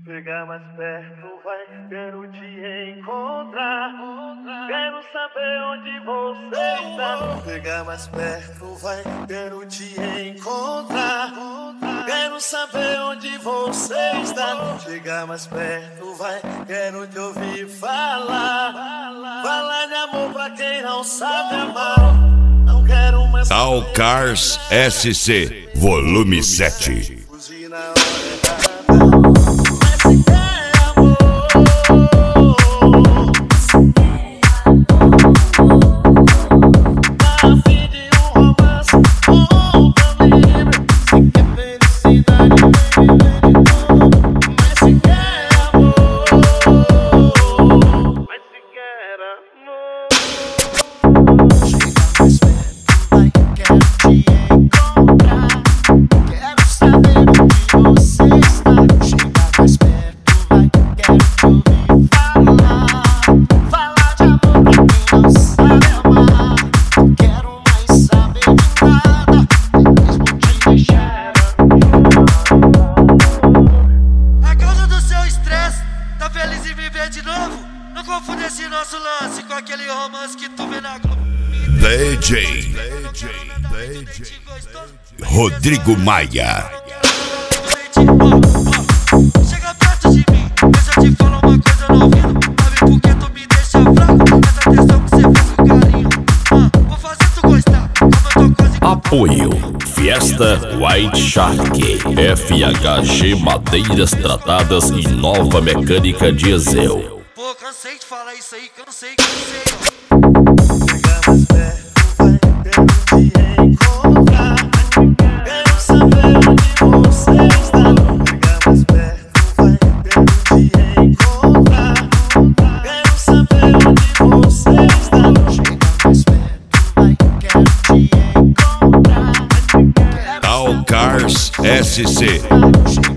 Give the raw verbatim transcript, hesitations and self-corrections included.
Chega mais perto, vai, quero te encontrar. Quero saber onde você está. Chega mais perto, vai, quero te encontrar. Quero saber onde você está. Chega mais perto, vai, quero te ouvir falar. Falar de amor pra quem não sabe amar. Não quero mais. Tal Cars S C, volume sete. Fugir na hora errada. Não confunde esse nosso lance com aquele romance que tu vê na Globo. D J Rodrigo Maia. Chega perto de mim, deixa eu te falar uma coisa no ouvido. Sabe por que tu me deixa fraco? Essa atenção que você fez com carinho. Ah, vou fazer tu gostar, como eu tô quase. Apoio Fiesta White Shark, F H G Madeiras Tratadas e Nova Mecânica Diesel. Pô, cansei de falar isso aí, cansei, cansei. Chega mais perto, vai, quero te encontrar. Quero saber onde você está. Chega mais perto, vai, quero te encontrar. Quero saber onde você está. Chega mais perto, vai, quero te encontrar. Tal Cars S C.